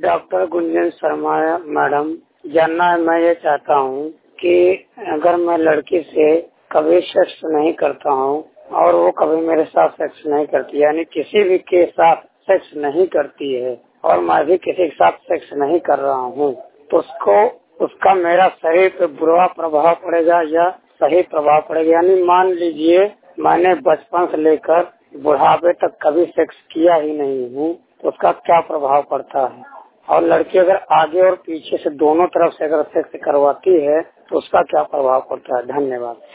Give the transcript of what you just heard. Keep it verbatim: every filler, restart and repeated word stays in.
Doctor Gunjan Sharma madam, जानना है मैं ये चाहता हूँ कि अगर मैं लड़की से कभी सेक्स नहीं करता हूँ और वो कभी मेरे साथ सेक्स नहीं करती, यानी किसी भी के साथ सेक्स नहीं करती है और मैं भी किसी के साथ सेक्स नहीं कर रहा हूँ, तो उसको उसका मेरा शरीर पे बुरा प्रभाव पड़ेगा या सही प्रभाव पड़ेगा? यानी मान लीजिए मैंने बचपन से लेकर बुढ़ापे तक कभी सेक्स किया ही नहीं हूँ, तो उसका क्या प्रभाव पड़ता है? और लड़की अगर आगे और पीछे से दोनों तरफ से अगर सेक्स करवाती है तो उसका क्या प्रभाव पड़ता है? धन्यवाद।